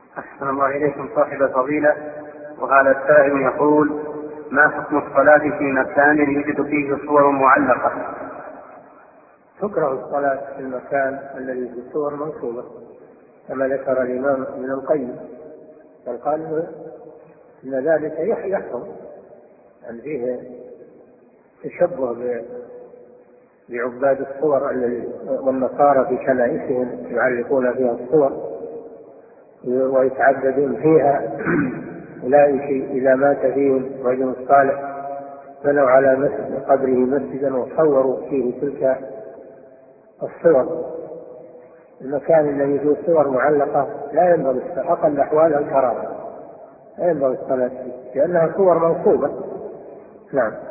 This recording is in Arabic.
أحسن الله إليكم صاحب الفضيلة. وهذا السائل يقول: ما حكم الصلاة في مكان يوجد فيه صور معلقة؟ تكره الصلاة في المكان الذي فيه صور منصوبة كما ذكر الإمام ابن القيم، قال إن ذلك يحرم، يعني فيه تشبه بعباد الصور والنصارى في كنائسهم يعلقون فيها الصور ويتعددون فيها. أولئك إذا مات فيهم رجل صالح بنوا على قبره مسجدا وصوروا فيه تلك الصور. المكان الذي فيه صور معلقة لا ينبغي أقل أحوال الكراهة، لا ينبغي الصلاة فيه لأنها صور منصوبة. نعم.